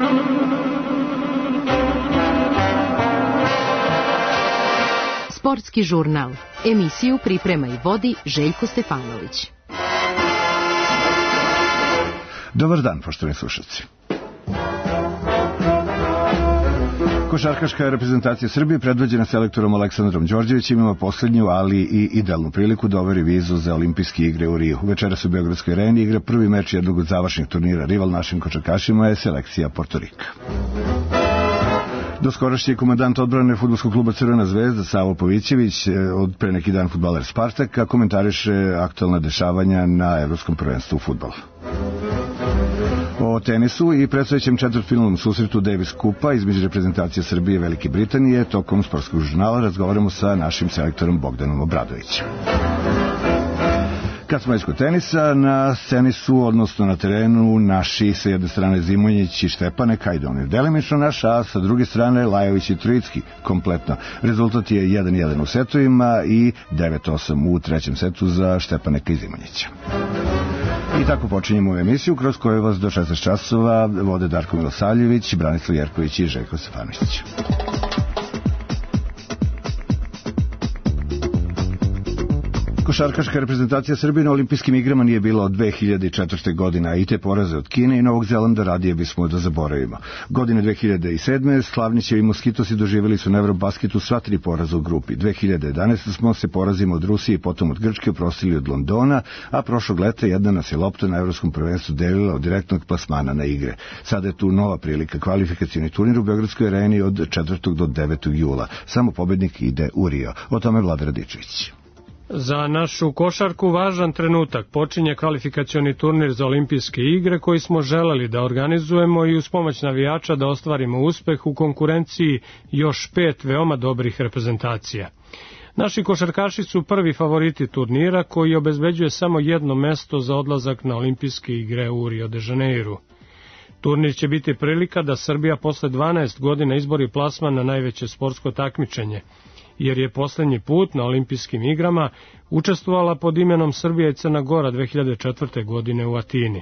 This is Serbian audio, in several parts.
Sportski žurnal. Emisiju priprema i vodi Željko Stefanović. Dobar dan, poštovani slušalci. Košarkaška reprezentacija Srbije, predvođena selektorom Aleksandrom Đorđevićem, ima poslednju, ali i idealnu priliku da overi vizu za olimpijske igre u Riju. Večeras u Beogradskoj areni igra prvi meč jednog od završnih turnira. Rival našim košarkašima je selekcija Porto Rika. Doskorašnji komandant odbrane fudbalskog kluba Crvena zvezda Savo Pavićević, od pre neki dan fudbaler Spartaka, komentariše aktualna dešavanja na Evropskom prvenstvu u fudbalu. O tenisu i predstojećem četvrtfinalnom susretu Davis Kupa između reprezentacije Srbije i Velike Britanije tokom sportskog žurnala razgovaramo sa našim selektorom Bogdanom Obradovićem. Kad smo kod tenisa, na sceni su, odnosno na terenu, naši sa jedne strane Zimonjić i Štepanek, Hajdon je delimično naš, a sa druge strane Lajović i Trojicki kompletno. Rezultat je 1-1 u setovima i 9-8 u trećem setu za Štepaneka i Zimonjića. I tako počinjemo emisiju kroz koju vas do 16 časova vode Darko Milosavljević, Branislav Jerković i Željko Stefanović. Košarkaška reprezentacija Srbije na olimpijskim igrama nije bila od 2004. godine, a i te poraze od Kine i Novog Zelanda radije bismo da zaboravimo. Godine 2007. Slavnićevi Moskitosi doživjeli su na Eurobasketu sva 3 poraza u grupi. 2011. smo se porazima od Rusije i potom od Grčke oprostili od Londona, a prošlog leta jedna nas je lopta na Evropskom prvenstvu delila od direktnog plasmana na igre. Sada je tu nova prilika, kvalifikacioni turnir u Beogradskoj areni od 4. do 9. jula. Samo pobednik ide u Rio. O tome Vlada Radičević. Za našu košarku važan trenutak. Počinje kvalifikacioni turnir za olimpijske igre koji smo želeli da organizujemo i uz pomoć navijača da ostvarimo uspeh u konkurenciji još 5 veoma dobrih reprezentacija. Naši košarkaši su prvi favoriti turnira koji obezbeđuje samo jedno mesto za odlazak na olimpijske igre u Rio de Janeiru. Turnir će biti prilika da Srbija posle 12 godina izbori plasman na najveće sportsko takmičenje, jer je poslednji put na olimpijskim igrama učestvovala pod imenom Srbija i Crna Gora 2004. godine u Atini.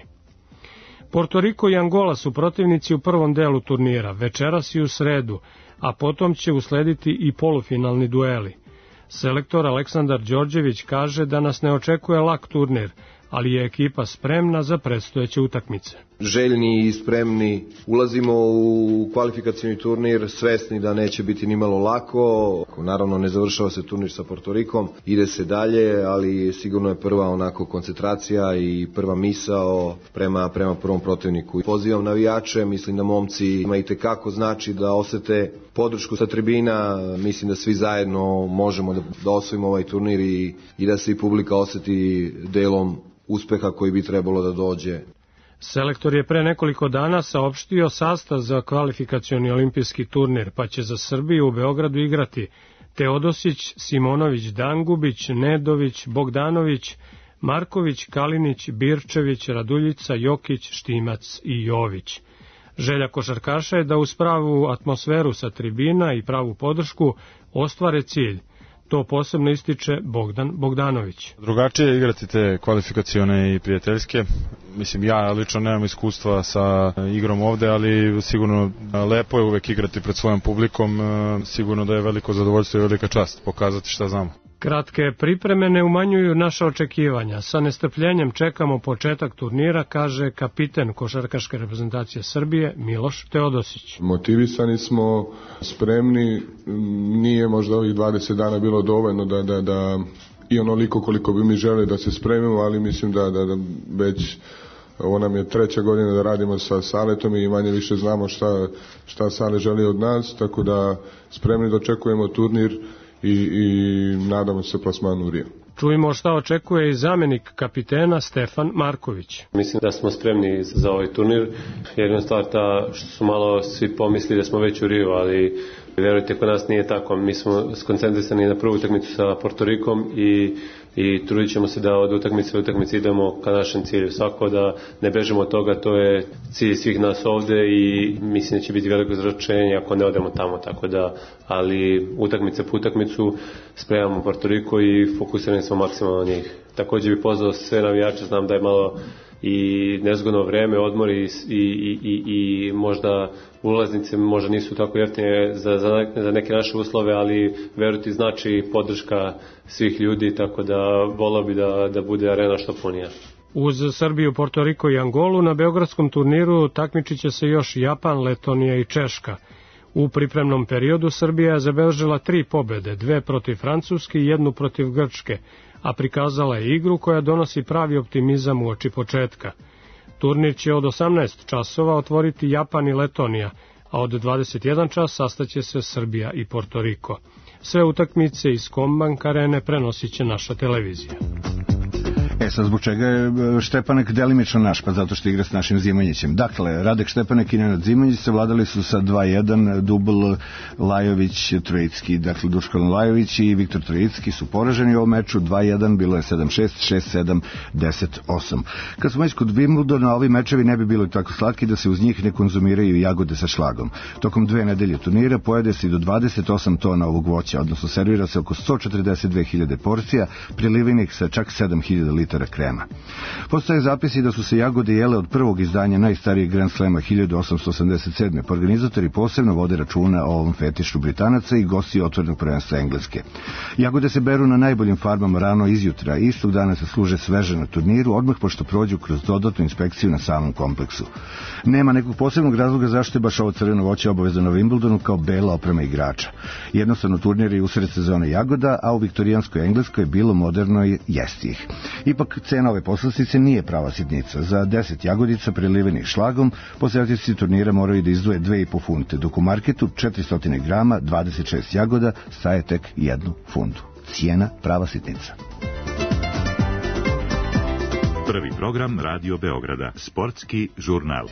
Porto Riko i Angola su protivnici u prvom delu turnira, večeras i u sredu, a potom će uslediti i polufinalni dueli. Selektor Aleksandar Đorđević kaže da nas ne očekuje lak turnir, ali je ekipa spremna za predstojeće utakmice. Željni i spremni ulazimo u kvalifikacioni turnir, svesni da neće biti nimalo lako. Naravno ne završava se turnir sa Porto Rikom, ide se dalje, ali sigurno je prva onako koncentracija i prva misao prema prvom protivniku. Pozivam navijače, mislim da momci ima itekako znači da osete podršku sa tribina, mislim da svi zajedno možemo da osvojimo ovaj turnir i da se i publika oseti delom uspeha koji bi trebalo da dođe. Selektor je pre nekoliko dana saopštio sastav za kvalifikacioni olimpijski turnir, pa će za Srbiju u Beogradu igrati Teodosić, Simonović, Dangubić, Nedović, Bogdanović, Marković, Kalinić, Birčević, Raduljica, Jokić, Štimac i Jović. Želja košarkaša je da uz pravu atmosferu sa tribina i pravu podršku ostvare cilj. To posebno ističe Bogdan Bogdanović. Drugačije je igrati te kvalifikacione i prijateljske. Mislim, ja lično nemam iskustva sa igrom ovde, ali sigurno lepo je uvek igrati pred svojom publikom. Sigurno da je veliko zadovoljstvo i velika čast pokazati šta znamo. Kratke pripreme ne umanjuju naša očekivanja. Sa nestrpljenjem čekamo početak turnira, kaže kapiten košarkaške reprezentacije Srbije Miloš Teodosić. Motivisani smo, spremni, nije možda ovih 20 dana bilo dovoljno da i onoliko koliko bi mi želeli da se spremimo, ali mislim da već ovo nam je 3. godina da radimo sa Saletom i manje više znamo šta Sale želi od nas, tako da spremni da očekujemo turnir i nadamo se plasmanu u Rio. Čujemo šta očekuje i zamenik kapitena Stefan Marković. Mislim da smo spremni za ovaj turnir. Jedna stvar ta što su malo svi pomislili da smo već u Rio, ali verujte, kod nas nije tako. Mi smo skoncentrisani na prvu utakmicu sa Porto Rikom i trudit ćemo se da od utakmice u utakmice idemo ka našem cilju. Svako da ne bežemo od toga, to je cilj svih nas ovde i mislim da će biti veliko zračenje ako ne odemo tamo, tako da, ali utakmice po utakmicu spremamo Porto Riko i fokusirani smo maksimalno na njih. Također bih pozvao sve navijače, znam da je malo i nezgodno vreme, odmori i možda ulaznice možda nisu tako jeftine za neke naše uslove, ali verujte znači podrška svih ljudi, tako da volao bi da bude arena što punija. Uz Srbiju, Porto Riko i Angolu na beogradskom turniru takmičit će se još Japan, Letonija i Češka. U pripremnom periodu Srbija je zabeležila 3 pobede, 2 protiv Francuske i 1 protiv Grčke, a prikazala je igru koja donosi pravi optimizam uoči početka. Turnir će od 18 časova otvoriti Japan i Letonija, a od 21 čas sastaće se Srbija i Porto Riko. Sve utakmice iz Combank arene prenosit će naša televizija. Sad zbog čega je Štepanek delimično naš, pa zato što igra s našim Zimanjićem. Dakle, Radek Štepanek i Nenad Zimanjić se vladali su sa 2-1, dubl Lajović-Trojicki. Dakle, Duškan Lajović i Viktor Trojicki su poraženi u ovom meču, 2-1, bilo je 7-6, 6-7, 10-8. Kad smo već kod Wimbledona, ovi mečevi ne bi bili tako slatki da se uz njih ne konzumiraju jagode sa šlagom. Tokom 2 nedelje turnira pojede se i do 28 tona ovog voća, odnosno servira se oko 142.000 porcija, prilivenih sa čak 7.000 litara krema. Postoje zapisi da su se jagode jele od prvog izdanja najstarijeg Grand Slema 1887. Pa organizatori posebno vode računa o ovom fetišu Britanaca i gosti otvorenog prvenstva Engleske. Jagode se beru na najboljim farmama rano izjutra i istog dana se služe sveže na turniru, odmah pošto prođu kroz dodatnu inspekciju na samom kompleksu. Nema nekog posebnog razloga zašto je baš ovo crveno voće obavezano na Wimbledonu kao bela oprema igrača. Jednostavno turnir je usred sezone jagoda, a u viktorijanskoj Engleskoj je bilo moderno jesti ih. Ipak cena ove poslastice nije prava sitnica. Za 10 jagodica prelivenih šlagom posjetitelji turnira moraju da izdvoje 2,5 funte, dok u marketu 400 grama 26 jagoda staje tek 1 funtu. Cijena prava sitnica. Prvi program Radio Beograda, sportski žurnal.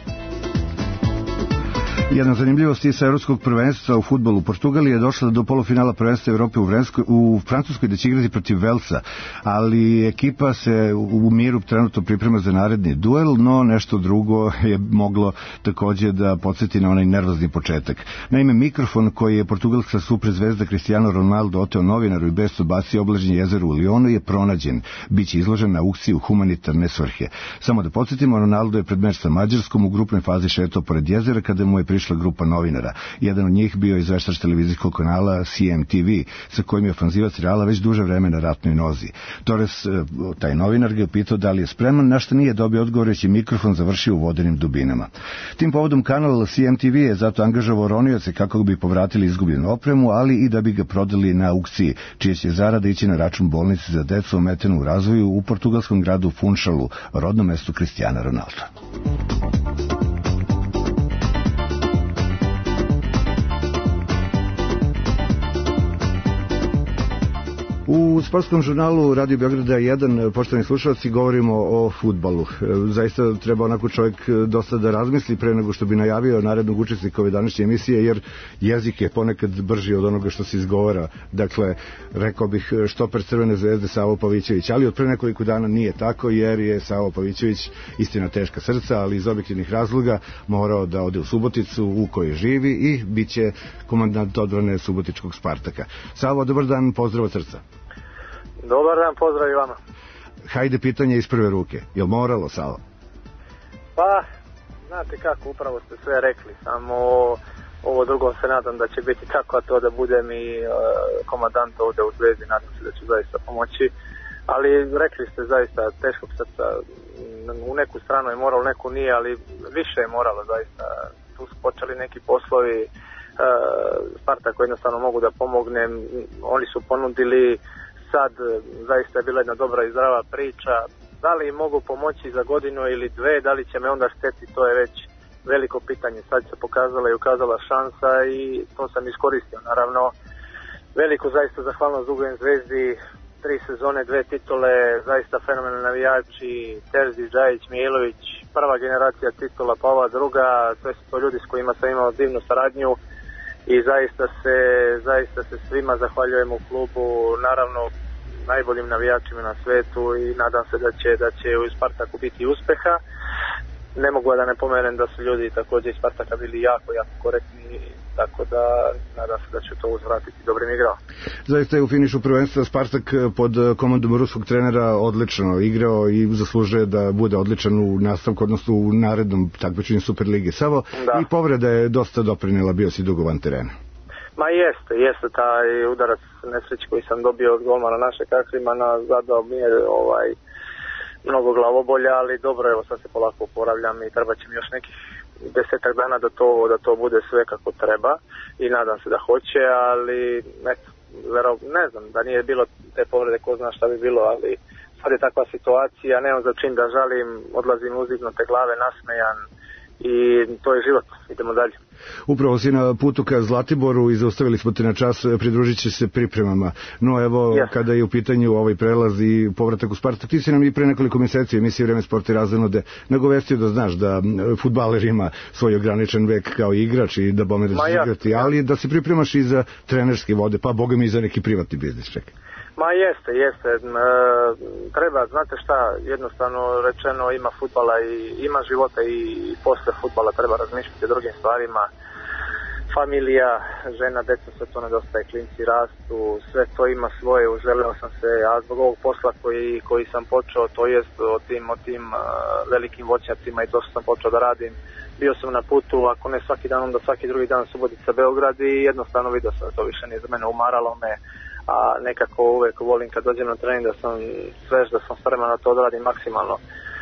Jedna zanimljivost sa evropskog prvenstva u fudbalu u Portugaliji je došla do polufinala prvenstva Evrope u Francuskoj da će igrati protiv Velsa, ali ekipa se u miru trenutno priprema za naredni duel, no nešto drugo je moglo takođe da podsjeti na onaj nervozni početak. Naime, mikrofon koji je portugalska superzvezda Cristiano Ronaldo oteo novinaru i besto bacio oblažnje jezero u Lionu je pronađen. Biće izložen na aukciji u humanitarne svrhe. Samo da podsjetimo, Ronaldo je pred meč sa Mađarskom u grupnoj fazi šetao pored jezera kada mu je prišla grupa novinara. Jedan od njih bio izveštač televizijskog kanala CMTV, sa kojim je ofanzivac Reala već duže vreme na ratnoj nozi. Torres, taj novinar, ga je pitao da li je spreman, na što nije dobio odgovor, već je mikrofon završio u vodenim dubinama. Tim povodom kanal CMTV je zato angažovao ronioce kako bi povratili izgubljenu opremu, ali i da bi ga prodali na aukciji, čije će zarada ići na račun bolnice za decu ometenu u razvoju u portugalskom gradu Funchalu, rodnom mestu Cristiana Ronalda. U sportskom žurnalu Radio Beograda 1, poštovani slušalci, govorimo o fudbalu. Zaista treba onako čovjek dosta da razmisli pre nego što bi najavio narednog učesnika ove današnje emisije, jer jezik je ponekad brži od onoga što se izgovara. Dakle, rekao bih štoper Crvene zvezde Savo Pavićević, ali od pre nekoliko dana nije tako, jer je Savo Pavićević, istina teška srca, ali iz objektivnih razloga morao da ode u Suboticu u kojoj živi i bit će komandant odbrane subotičkog Spartaka. Savo, dobar dan, pozdrav od srca. Dobar dan, pozdrav i vama. Hajde pitanje iz prve ruke. Jel moralo, Savo? Pa, znate kako, upravo ste sve rekli. Samo ovo drugo se nadam da će biti tako, a to da budem i komandant ovde u Zvezdi. Nadam se da ću zaista pomoći. Ali rekli ste zaista teškog srca. U neku stranu je moralo, neku nije, ali više je moralo zaista. Tu su počeli neki poslovi Spartaku, jednostavno mogu da pomognem. Oni su ponudili, sad zaista je bila jedna dobra i zdrava priča. Da li mogu pomoći za godinu ili dve, da li će me onda štetiti, to je već veliko pitanje. Sad se pokazala i ukazala šansa i to sam iskoristio. Naravno, veliko zaista zahvalnost Zugojevoj Zvezdi, 3 sezone, 2 titule, zaista fenomenalni navijači, Terzić, Džajić, Mijailović, prva generacija titula, pa ova druga, sve su to ljudi s kojima sam imao divnu saradnju i zaista se svima zahvaljujem u klubu, naravno najboljim navijačima na svetu i nadam se da će u Spartaku biti uspeha. ne mogu da ne pomenem da su ljudi također iz Spartaka bili jako korektni, tako da nadam se da će to uzvratiti dobrim igrao. Zaista je u finišu prvenstva Spartak pod komandom ruskog trenera odlično igrao i zaslužuje da bude odličan u nastavku, odnosno u narednom takmičenju Superlige. Savo, i povreda je dosta doprinela, bio si dugo van terena. Ma jeste taj udarac nesreći koji sam dobio od golmana naše Kahrimana, zadao mi je mnogo glavobolja, ali dobro, evo sad se polako oporavljam i treba će mi još nekih 10 dana da to bude sve kako treba i nadam se da hoće, ali ne znam, da nije bilo te povrede, ko zna šta bi bilo, ali sad je takva situacija, nemam za čin da žalim, odlazim uzdignute glave, nasmejan i to je život, idemo dalje. Upravo si na putu ka Zlatiboru i zaustavili smo te na čas, pridružit će se pripremama. No evo, kada je u pitanju ovaj prelaz i povratak u Spartak, ti si nam i pre nekoliko mjeseci emisije Vreme sporta i razonode nagovestio da znaš da fudbaler ima svoj ograničen vek kao igrač i da bome da će igrati, ali da se pripremaš i za trenerske vode, pa boga mi i za neki privatni biznis, čekaj. Ma jeste. Treba, znate šta, jednostavno rečeno, ima fudbala i ima života i posle fudbala treba razmišljati o drugim stvarima. Familija, žena, deca, sve to nedostaje, klinci rastu, sve to ima svoje, uželeo sam se, a zbog ovog posla koji sam počeo, to jest o tim velikim voćnjacima i to što sam počeo da radim. Bio sam na putu, ako ne svaki dan, onda svaki drugi dan Subotica, Beograd i jednostavno vidio sam da to više nije za mene, umaralo me. A nekako uvek volim kad dođem na trening da sam svež, da sam spreman na to odradim maksimalno.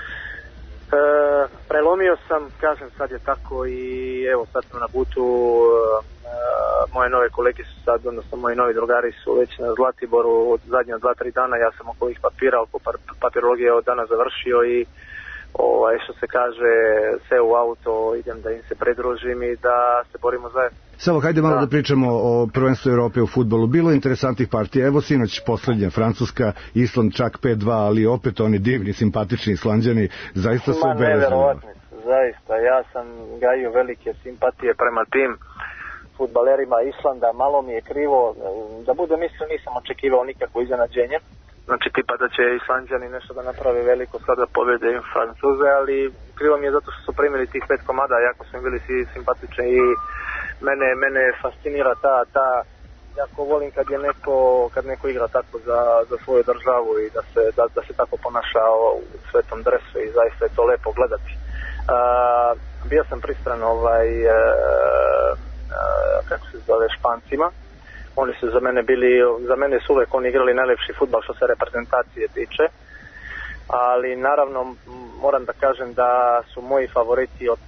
Prelomio sam, kažem, sad je tako i evo sad sam na putu, moje nove kolege su sad, odnosno moji novi drugari su već na Zlatiboru od zadnje 2-3 dana, ja sam oko ovih papira, oko papirologije od dana završio i što se kaže, sve u auto, idem da im se pridružim i da se borimo zajedno. Samo, hajde malo da pričamo o prvenstvu Europe u fudbalu. Bilo je interesantnih partija. Evo sinoć poslednja, Francuska, Island čak 5-2, ali opet oni divni, simpatični Islanđani, zaista su obeleženi. Zaista, ja sam gajio velike simpatije prema tim fudbalerima Islanda. Malo mi je krivo, da budem iskren, nisam očekivao nikakvo iznenađenje. Znači tipa da će Islanđani nešto da naprave veliko sad da pobjede im Francuze, ali krivo mi je zato što su primili tih 5 komada, jako su im bili svi simpatični i mene fascinira ta jako volim kad neko igra tako za svoju državu i da se tako ponaša u svetom dresu i zaista je to lepo gledati. Bio sam pristran kako se zove, Špancima. Oni su za mene su uvek oni igrali najlepši fudbal što se reprezentacije tiče, ali naravno moram da kažem da su moji favoriti od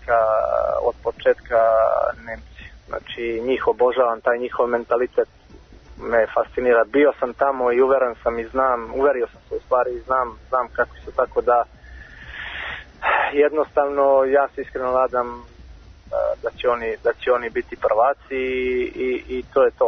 početka Nemci. Znači njih obožavam, taj njihov mentalitet me fascinira. Bio sam tamo i uverio sam se u stvari i znam kako su, tako da jednostavno ja se iskreno nadam da će oni biti prvaci i to je to.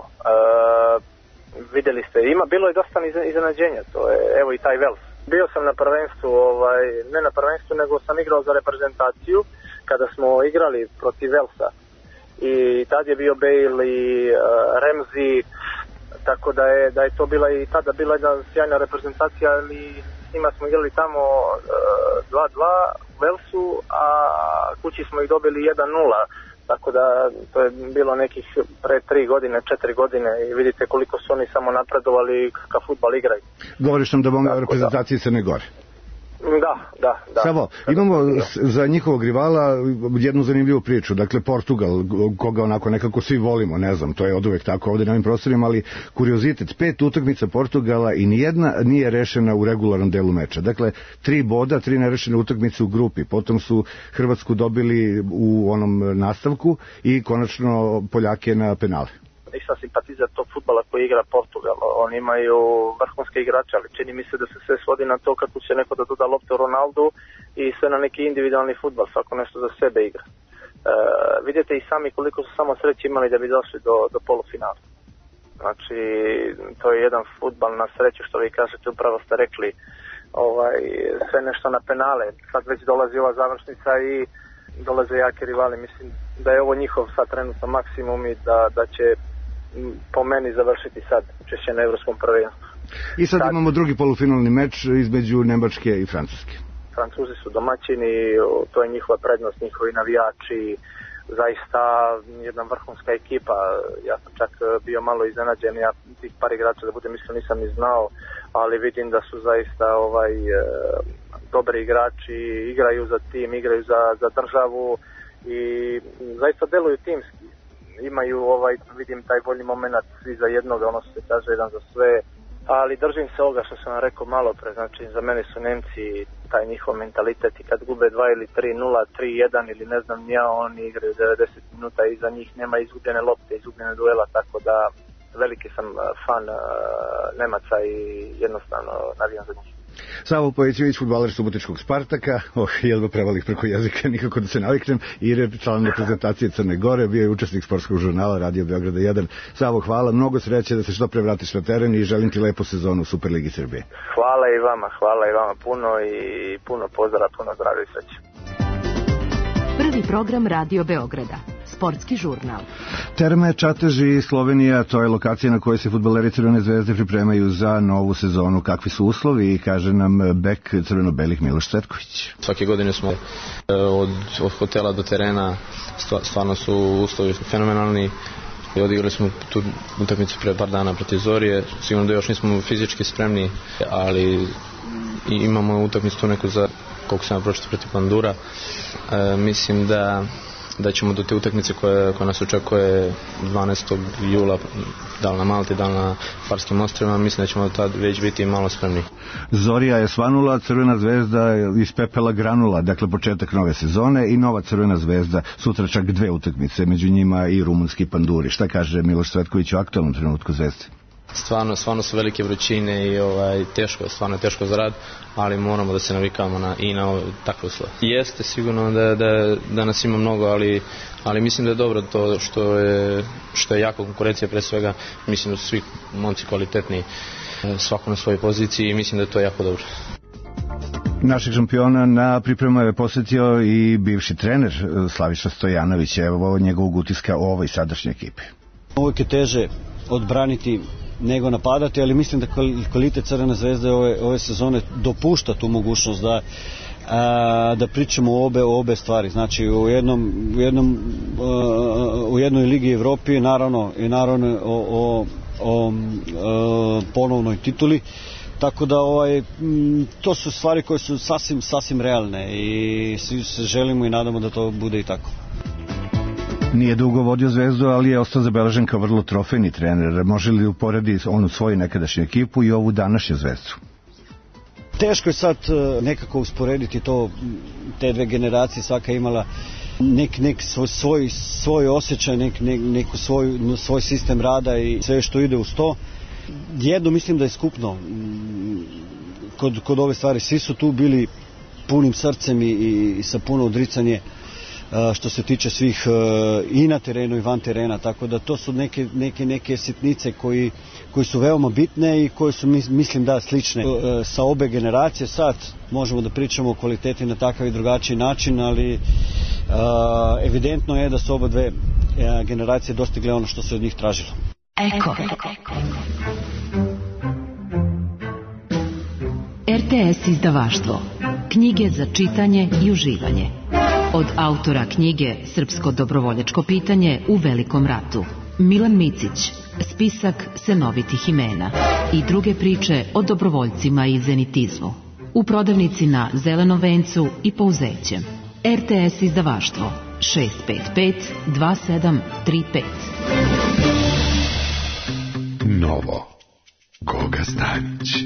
Vidjeli ste, bilo je dosta iznenađenja, to je, evo i taj Vels. Bio sam na prvenstvu, ne na prvenstvu, nego sam igrao za reprezentaciju kada smo igrali protiv Velsa. I tad je bio Bale i Ramsey, tako da je to bila i tada bila jedna sjajna reprezentacija, ali s njima smo igrali tamo 2-2 u Velsu, a kući smo ih dobili 1-0, tako da to je bilo nekih pre 3 godine, 4 godine i vidite koliko su oni samo napredovali, kakav fudbal igraju. Govoriš nam da bom reprezentaciji Crne Gore. Da. Savo, imamo za njihovog rivala jednu zanimljivu priču, dakle Portugal, koga onako nekako svi volimo, ne znam, to je oduvek tako ovdje na ovim prostorima, ali kuriozitet, 5 utakmica Portugala i nijedna nije rešena u regularnom delu meča. Dakle, 3 boda, 3 nerešene utakmice u grupi, potom su Hrvatsku dobili u onom nastavku i konačno Poljake na penale. Nisam simpatizer tog fudbala koji igra Portugal. Oni imaju vrhunske igrače, ali čini mi se da se sve svodi na to kako će neko da doda loptu Ronaldu i sve na neki individualni fudbal, svako nešto za sebe igra. Vidite i sami koliko su samo sreće imali da bi došli do polufinala. Znači, to je jedan fudbal na sreću, što vi kažete, upravo ste rekli, sve nešto na penale. Sad već dolazi ova završnica i dolaze jake rivali. Mislim da je ovo njihov sad trenutno maksimum i da će po meni završiti sad učešće na evropskom prvenstvu. I sad imamo drugi polufinalni meč između Nemačke i Francuske. Francuzi su domaćini, to je njihova prednost, njihovi navijači, zaista jedna vrhunska ekipa. Ja sam čak bio malo iznenađen, ja tih par igrača, da budem iskren, nisam ni znao, ali vidim da su zaista dobri igrači, igraju za tim, igraju za državu i zaista deluju timski. Imaju vidim taj bolji moment, svi za jednoga, ono se kaže, jedan za sve, ali držim se ovoga što sam vam rekao malo pre, znači za mene su Nemci taj njihov mentalitet i kad gube 2 ili 3-0, 3-1 ili ne znam ja, oni igraju 90 minuta i za njih nema izgubljene lopte, izgubljene duela, tako da veliki sam fan Nemaca i jednostavno navijam za njih. Savo Pojećević, fudbaler Subotičkog Spartaka, jedva prevalih preko jezika, nikako da se naviknem, i član reprezentacije Crne Gore, bio je učesnik sportskog žurnala Radio Beograda 1. Savo, hvala, mnogo sreće da se što pre vratiš na teren i želim ti lepu sezonu u Superligi Srbije. Hvala i vama puno i puno pozdrava, puno zdravlja i sreće. Prvi program Radio Beograda. Sportski žurnal. Terme, Čatež i Slovenija, to je lokacija na kojoj se fudbaleri Crvene zvezde pripremaju za novu sezonu. Kakvi su uslovi, kaže nam bek crveno-belih Miloš Cvetković. Svake godine smo od hotela do terena, stvarno su uslovi fenomenalni. Odigrali smo tu utakmicu pre par dana protiv Zorije, sigurno da još nismo fizički spremni, ali imamo utakmicu tu neku za, koliko sam pročitao, protiv Pandura. Mislim da ćemo do te utakmice koja nas očekuje 12. jula, da li na Malti, da li na Farskim ostrvima, mislim da ćemo tad već biti malo spremni. Zorija je svanula, Crvena zvezda iz pepela granula, dakle početak nove sezone i nova Crvena zvezda, sutra čak 2 utakmice, među njima i rumunski Panduri. Šta kaže Miloš Cvetković u aktualnom trenutku Zvezde? Stvarno su velike vrućine i stvarno je teško za rad, ali moramo da se navikavamo i na takve uslove. Jeste sigurno da nas ima mnogo, ali mislim da je dobro to što je jako konkurencija pre svega. Mislim da su svi momci kvalitetni, svako na svojoj poziciji, i mislim da je to jako dobro. Našeg šampiona na pripremu je posjetio i bivši trener Slaviša Stojanović. Evo njegovog utiska o ovoj sadašnjoj ekipi. Uvijek je teže odbraniti nego napadati, ali mislim da kvalitet Crvene zvezde ove sezone dopušta tu mogućnost da pričamo o obe stvari. Znači u jednoj Ligi Evropi, naravno o ponovnoj tituli. Tako da to su stvari koje su sasvim realne i svi se želimo i nadamo da to bude i tako. Nije dugo vodio Zvezdu, ali je ostao zabeležen kao vrlo trofejni trener. Može li uporedi onu svoju nekadašnju ekipu i ovu današnju Zvezdu? Teško je sad nekako usporediti to, te dve generacije, svaka je imala nek svoj osjećaj, neku svoj sistem rada i sve što ide uz to. Jedno mislim da je skupno kod ove stvari, svi su tu bili punim srcem i sa puno odricanje što se tiče svih i na terenu i van terena, tako da to su neke sitnice koji su veoma bitne i koje su mislim slične sa obe generacije. Sad možemo da pričamo o kvaliteti na takav i drugačiji način, ali evidentno je da su oba dve generacije dostigle ono što se od njih tražilo. Eko. RTS izdavaštvo. Knjige za čitanje i uživanje. Od autora knjige Srpsko dobrovoljačko pitanje u Velikom ratu, Milan Micić, spisak senovitih imena i druge priče o dobrovoljcima i zenitizmu. U prodavnici na Zelenom vencu i Pouzećem. RTS izdavaštvo 655 2735. Novo. Goga Stanić.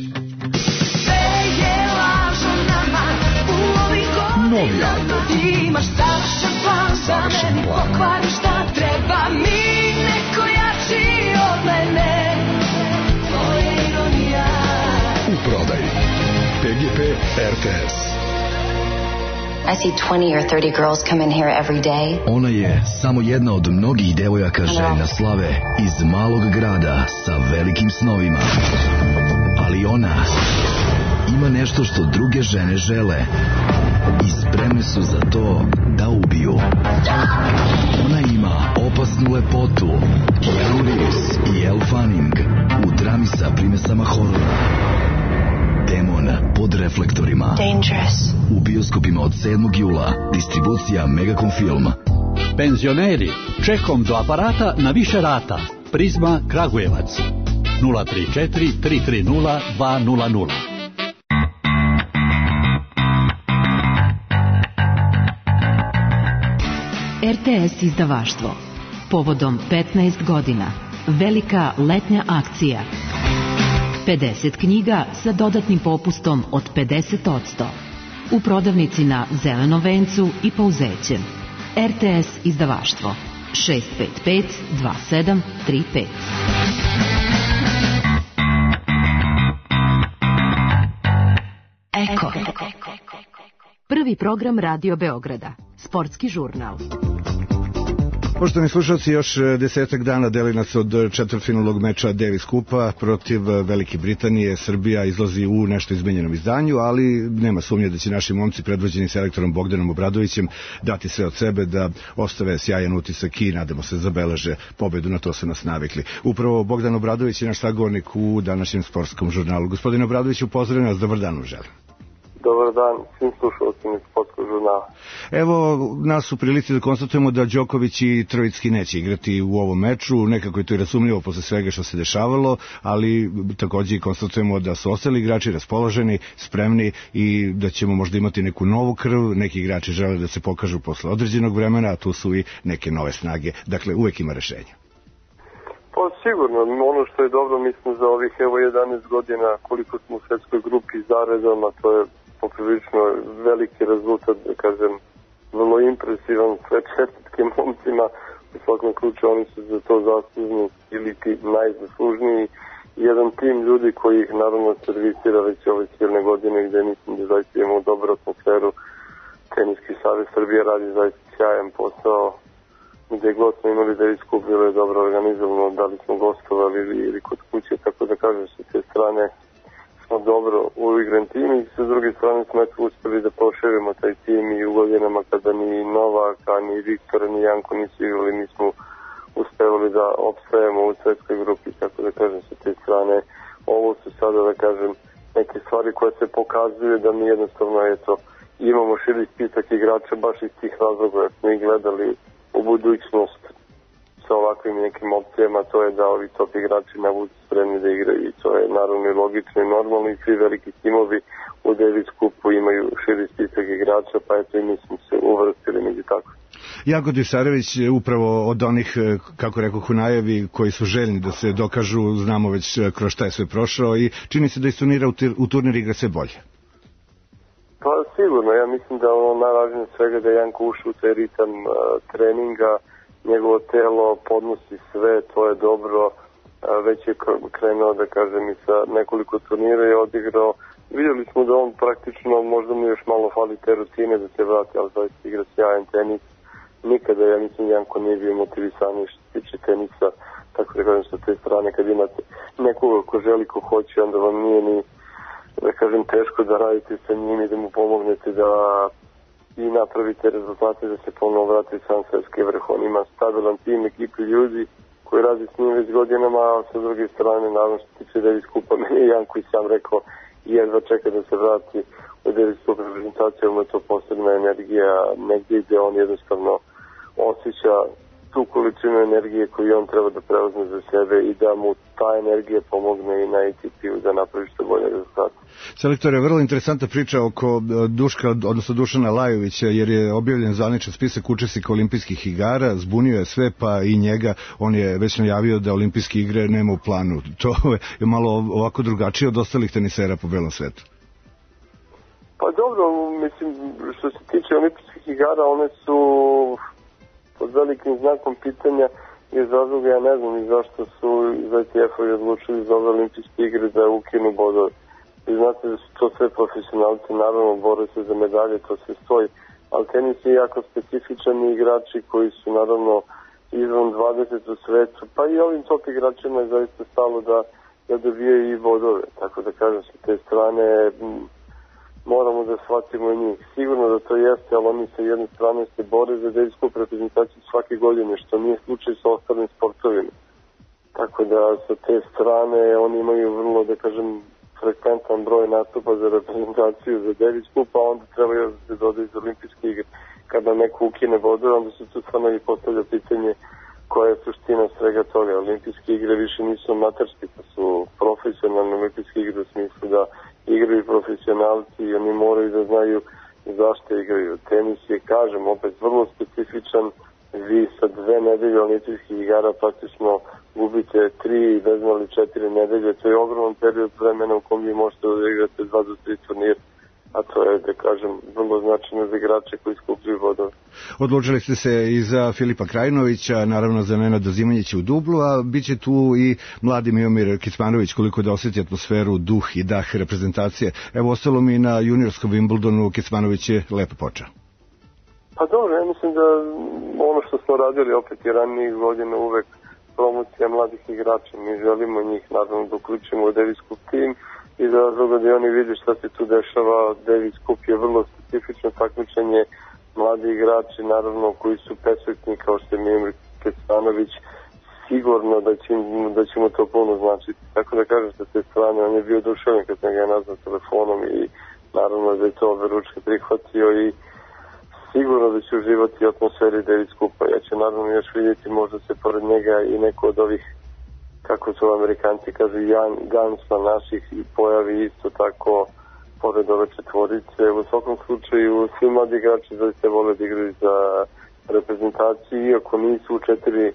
Novi album. Imaš savršen plan za meni, pokvari šta treba mi, neko jači od mene. Tvoja ironija. U prodaji PGP RTS. I see 20 or 30 girls come in here every day. Ona je samo jedna od mnogih devojaka željna slave iz malog grada sa velikim snovima. Ali ona ima nešto što druge žene žele i spremne su za to da ubiju. Ona ima opasnu lepotu, Keanu Reeves i Elle Fanning u drami sa primesama horora. Demon pod reflektorima. Dangerous. U bioskopima od 7. jula. Distribucija Megacom Film. Penzioneri, čekom do aparata na više rata. Prizma Kragujevac. 034 330 200. RTS izdavaštvo. Povodom 15 godina. Velika letnja akcija. 50 knjiga sa dodatnim popustom od 50%. U prodavnici na Zelenom vencu i Pauzećem. RTS izdavaštvo. 655 2735. Eko. Prvi program Radio Beograda. Sportski žurnal. Poštovani slušalci, još 10 dana deli nas od četvrtfinalnog meča Davis Kupa protiv Velike Britanije. Srbija izlazi u nešto izmenjenom izdanju, ali nema sumnje da će naši momci predvođeni selektorom Bogdanom Obradovićem dati sve od sebe da ostave sjajan utisak i nadamo se zabeleže pobedu, na to su nas navikli. Upravo Bogdan Obradović je naš sagovornik u današnjem sportskom žurnalu. Gospodine Obradoviću, pozdravljam vas, dobar dan vam želim. Dobar dan svim slušalcima sportskog žurnala. Evo, nas u prilici da konstatujemo da Đoković i Trojicki neće igrati u ovom meču, nekako je to i razumljivo posle svega što se dešavalo, ali takođe i konstatujemo da su ostali igrači raspoloženi, spremni i da ćemo možda imati neku novu krv, neki igrači žele da se pokažu posle određenog vremena, a tu su i neke nove snage, dakle uvek ima rešenja. Pa sigurno, ono što je dobro, mislim, za ovih 11 godina koliko smo u svetskoj grupi zaredom, a to je poprilično veliki rezultat, da kažem, vrlo impresivan, sve čestitke momcima, u svakom slučaju oni su za to zaslužni ili ti najzaslužniji. Jedan tim ljudi koji ih naravno servisira već ove silne godine, gde mislim da zaista imamo dobru atmosferu. Teniski savez Srbije radi zaista sjajan posao, gde god smo imali Davis Cup, bilo je dobro organizovano, da li smo gostovali ili kod kuće, tako da kažem, sa te strane smo dobro uigran tim i sa druge strane smo uspeli da proširimo taj tim i u godinama kada ni Novak, ni Viktor, ni Janko nisu igrali, mi smo uspevali da opstajemo u svetskoj grupi, tako da kažem, sa te strane. Ovo su sada, da kažem, neke stvari koje se pokazuju da mi jednostavno, eto, imamo širi spisak igrača baš iz tih razloga, jer smo ih gledali u budućnost sa ovakvim nekim opcijama, to je da ovi top igrači ne budu spremni da igraju i to je naravno i logično i normalno i svi veliki timovi u Davis Cupu imaju širi spisak igrača, pa eto i mi smo se uvrstili među tako. Janko Divsarević je upravo od onih, kako rekao Hunajevi, koji su željni da se dokažu, znamo već kroz šta je sve prošao i čini se da iz turnira u turnir igra sve bolje. Pa sigurno, ja mislim da ono najvažnije svega da je Janko ušao u taj ritam treninga, njegovo telo podnosi sve, to je dobro, već je krenuo, da kažem, i sa nekoliko turnira je odigrao. Vidjeli smo da on praktično, možda mu još malo fali te rutine da se vrati, ali zaista igra sjajan tenis. Nikada, ja mislim, Janko nije bio motivisan što se tiče tenisa, tako da kažem, sa te strane, kad imate nekoga ko želi, ko hoće, onda vam nije ni, da kažem, teško da radite sa njim i da mu pomognete da i napravite rezultate da se ponovno vrati sam svetski vrh. On ima stabilan tim, ekipu ljudi koji radi s njim već godinama, a sa druge strane, naravno što tiče Davis Cupa, meni je Janko i sam rekao jedva čeka da se vrati u Davis Cup reprezentaciju, mu je to posebna energija negdje gdje on jednostavno osjeća tu količinu energije koju on treba da preuzme za sebe i da mu ta energija pomogne i na ATP-u da napravi što bolje rezultate. Selektore, vrlo interesantna priča oko Dušana Lajovića, jer je objavljen zvaničan spisak učesnika olimpijskih igara, zbunio je sve, pa i njega. On je već najavio da olimpijske igre nema u planu. To je malo ovako drugačije od ostalih tenisera po belom svetu. Pa dobro, mislim, što se tiče olimpijskih igara, one su pod velikim znakom pitanja iz razloga, ja ne znam i zašto su iz ITF-ovi odlučili za ove olimpijske igre da ukinu bodove. Vi znate da su to sve profesionalci, naravno bore se za medalje, to se stoji, ali tenis je jako specifičan igrači koji su naravno izvan 20 u svetu, pa i ovim top igračima je zaista stalo da dobijaju i bodove, tako da kažem, sa te strane moramo da shvatimo i njih. Sigurno da to jeste, ali oni sa jedne strane se bore za Davis Cup reprezentaciju svake godine, što nije slučaj sa ostalim sportovima. Tako da sa te strane oni imaju vrlo, da kažem, frekventan broj nastupa za reprezentaciju za Davis Cup, a onda treba još da se doda iz olimpijske igre. Kada neko ukine bodove, onda se tu stvarno i postavlja pitanje koja je suština svega toga. Olimpijske igre više nisu amaterske, to su profesionalne olimpijske igre u smislu da igraju profesionalci i oni moraju da znaju zašto igraju. Tenis je, kažem, opet vrlo specifičan. Vi sa 2 nedelje olimpijskih igara praktično gubite 3, vezmali 4 nedelje. To je ogroman period vremena u kom vi možete da igrate 2 do 3 turnira. A to je, da kažem, vrlo značajno za igrače koji skupljaju bodove. Odlučili ste se i za Filipa Krajinovića, naravno za Nenada Zimanjića u dublu, a bit će tu i mladi Miomir Kecmanović, koliko da osjeti atmosferu, duh i dah reprezentacije. Evo, ostalo mi na juniorskom Wimbledonu, Kecmanović je lepo počeo. Pa dobro, ja mislim da ono što smo radili opet i ranijih godina uvek promocija mladih igrača. Mi želimo njih naravno da uključimo u Davis Cup tim i za razloga da oni vidi šta se tu dešava. Davis Cup je vrlo specifično takmičenje, mladi igrači naravno koji su perfektni kao što je Miomir Kecmanović, sigurno da će mu to puno značiti. Tako da kažem sa te strane, on je bio oduševljen kad sam ga nazvao telefonom i naravno da je to oberučke prihvatio i sigurno da će uživati u atmosferi Davis Cupa. Ja ću naravno još vidjeti možda se pored njega i neko od ovih, kako su Amerikanci kažu, gansma naših i pojavi isto tako pored ove četvorice. U svakom slučaju svi mladi igrači zaista vole da igraju za reprezentaciju, iako nisu u 4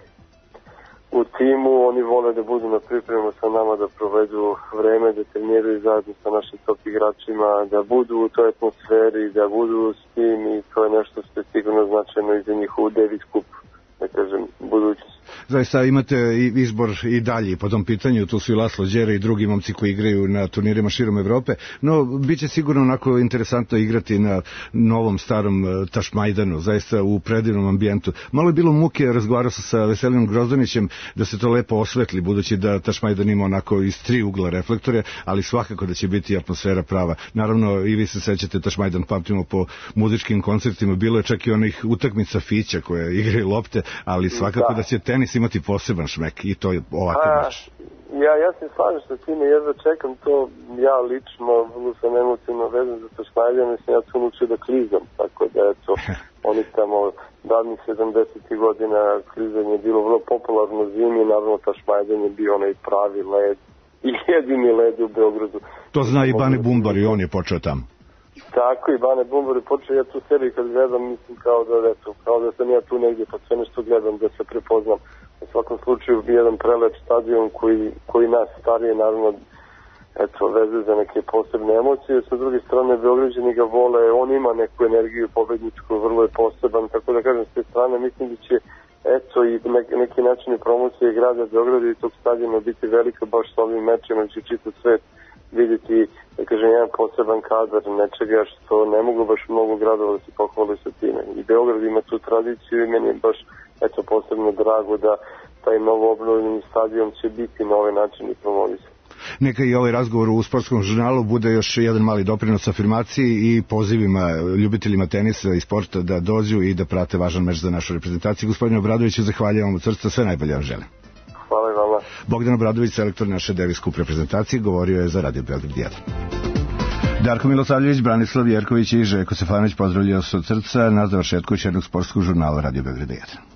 u timu, oni vole da budu na pripremu sa nama, da provedu vreme, da treniraju zajedno sa našim top igračima, da budu u toj atmosferi, da budu s tim i to je nešto što je sigurno značajno i za njihovu Davis Cup, da kažem, budućnost. Zaista imate izbor i dalje po tom pitanju, tu su i Laslo Đere i drugi momci koji igraju na turnirima širom Evrope, no bit će sigurno onako interesantno igrati na novom starom Tašmajdanu, zaista u predivnom ambijentu. Malo je bilo muke, razgovarao sam sa Veselinom Grozdanićem da se to lepo osvetli, budući da Tašmajdan ima onako iz 3 ugla reflektore, ali svakako da će biti atmosfera prava. Naravno, i vi se sećate, Tašmajdan pamtimo po muzičkim koncertima, bilo je čak i onih utakmica fića koje igraju lopte, ali svakako da će tenis imati poseban šmek i to je ovako baš. Ja se slažem sa time, jedva čekam to, ja lično vrlo sam emotivno vezan za Tašmajdan, mislim ja tu naučio da klizam, tako da eto, oni tamo davnih 70. godina klizanje je bilo vrlo popularno zimi, naravno Tašmajdan je bio onaj pravi led i jedini led u Beogradu. To zna i Bane Bumbar i on je počeo tamo. Tako i Bane Bumbar je počeo, ja tu seriju kad gledam, mislim kao da sam ja tu negdje, pa sve nešto gledam da se prepoznam. U svakom slučaju bi jedan prelep stadion koji nas starije naravno veze za neke posebne emocije. Sa druge strane, Beograđani ga vole, on ima neku energiju pobedničku, vrlo je poseban, tako da kažem, s te strane mislim da će i neki načini promocije grada Beograda i tog stadiona biti velika baš s ovim mečima, će čitav svet vidjeti, da kažem, jedan poseban kadar nečega što ne mogu baš mnogo gradova da se pohvali sa time. I Beograd ima tu tradiciju i meni je baš posebno drago da taj novo obnovljeni stadion će biti na ovaj način i promovisan. Neka i ovaj razgovor u sportskom žurnalu bude još jedan mali doprinos afirmaciji i pozivima ljubiteljima tenisa i sporta da dođu i da prate važan meč za našu reprezentaciju. Gospodine Obradoviću, zahvaljujem vam od srca, sve najbolje vam želim. Hvala i vama. Bogdan Obradović, selektor naše Davis Cup reprezentacije, govorio je za Radio Beograd 1. Darko Milosavljević, Branislav Jerković i Željko Stefanović pozdravljaju se od srca na završetku još jednog sportskog žurnala Radio Beograd 1.